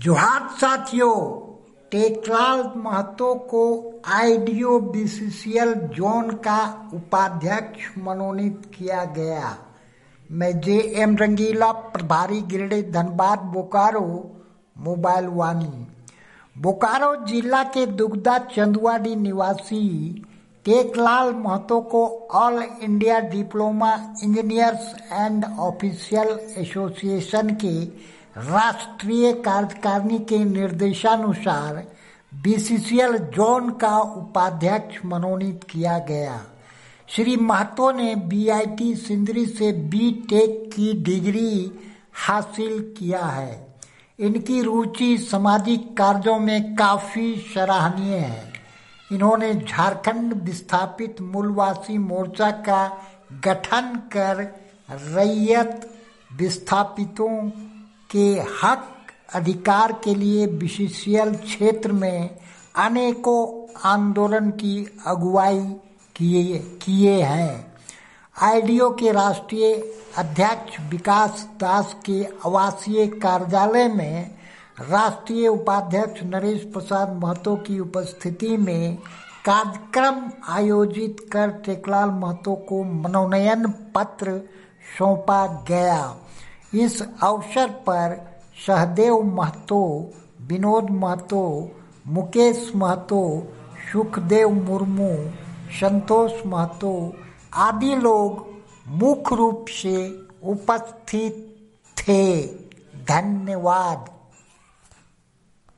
जोहार साथियों, टेकलाल महतो को आईडीओ बीसीसीएल जोन का उपाध्यक्ष मनोनीत किया गया। मैं जे.एम. रंगीला, प्रभारी गिरिडीह, धनबाद, बोकारो, मोबाइल वाणी। बोकारो जिला के दुगदा चंदुआडी निवासी टेकलाल महतो को all India diploma engineers and official association के राष्ट्रीय कार्यकारिणी के निर्देशानुसार बीसीसीएल जोन का उपाध्यक्ष मनोनीत किया गया। श्री महतो ने बीआईटी सिंदरी से बी.टेक की डिग्री हासिल किया है। इनकी रुचि सामाजिक कार्यों में काफी सराहनीय है। इन्होंने झारखंड विस्थापित मूलवासी मोर्चा का गठन कर रैयत विस्थापितों के हक अधिकार के लिए बीसीसीएल क्षेत्र में अनेकों आंदोलन की अगुवाई किए हैं। आईडीओ के राष्ट्रीय अध्यक्ष विकास दास के आवासीय कार्यालय में राष्ट्रीय उपाध्यक्ष नरेश प्रसाद महतो की उपस्थिति में कार्यक्रम आयोजित कर टेकलाल महतो को मनोनयन पत्र सौंपा गया। इस अवसर पर सहदेव महतो, विनोद महतो, मुकेश महतो, सुखदेव मुर्मू, संतोष महतो आदि लोग मुख्य रूप से उपस्थित थे। धन्यवाद।